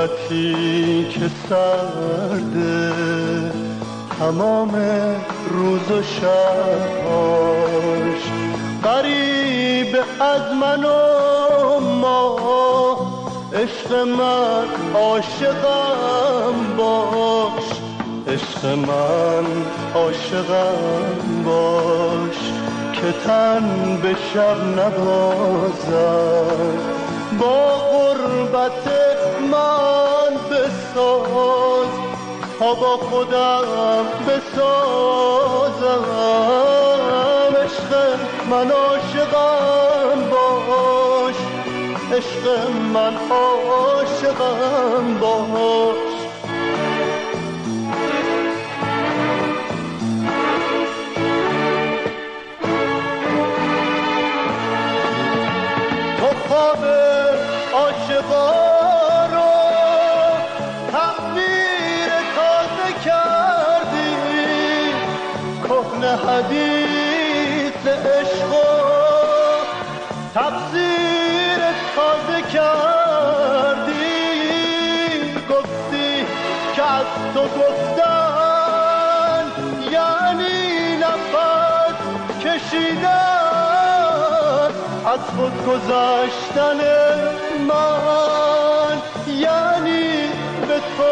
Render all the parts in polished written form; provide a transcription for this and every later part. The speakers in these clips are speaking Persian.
غربتی که سرده تمام روز و شباش، غریب از من و ما، عشق من عاشقم باش، عشق من عاشقم باش، که تن به شب نبازم، با غربت من بساز تا با خودم بسازم. عشق من عاشقم باش، عشق من عاشقم باش. تو خواب عاشقا رو تعبیر تازه کردی، کهنه حدیث عشق و تفسیر تازه کردی. گفتی که از تو گفتن یعنی نفس کشیدن، از خود گذشتن من یعنی به تو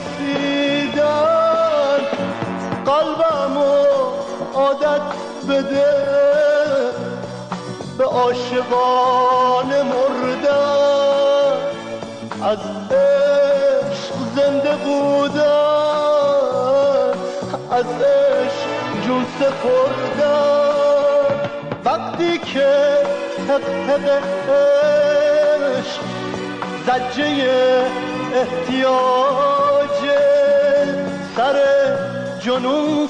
رسیدن. قلبمو عادت بده به عاشقان مردن، از عشق زنده بودن، از عشق جون سپردن. وقتی که حق عشق زجه احتیاج، سر جنون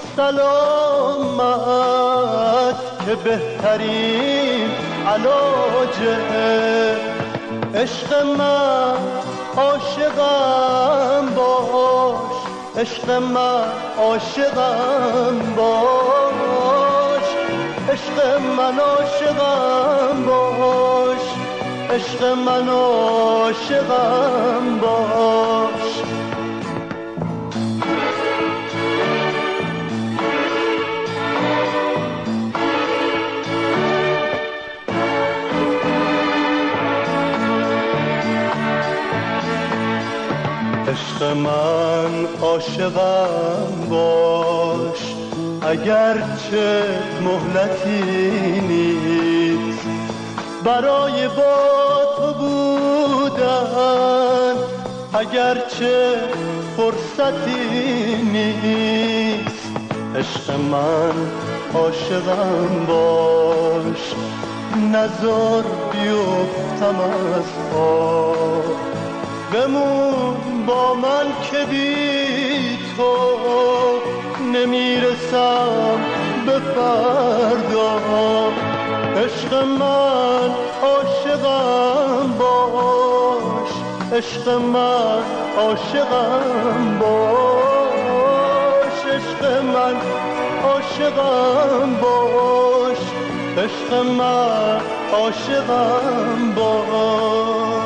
سلامت که بهترین علاجه. عشق من عاشقم باش، عشق من عاشقم باش، عشق من عاشقم باش، عشق من عاشقم باش. عشق من عاشقم باش، اگرچه مهلتی نیست برای با تو بودن، اگرچه فرصتی نیست. عشق من عاشقم باش، نزار بیفتم از پا، بمون با من که بی تو نمیرسم به فردا. عشق من عاشقم باش، عشق من عاشقم باش، عشق من عاشقم باش، عشق من عاشقم باش.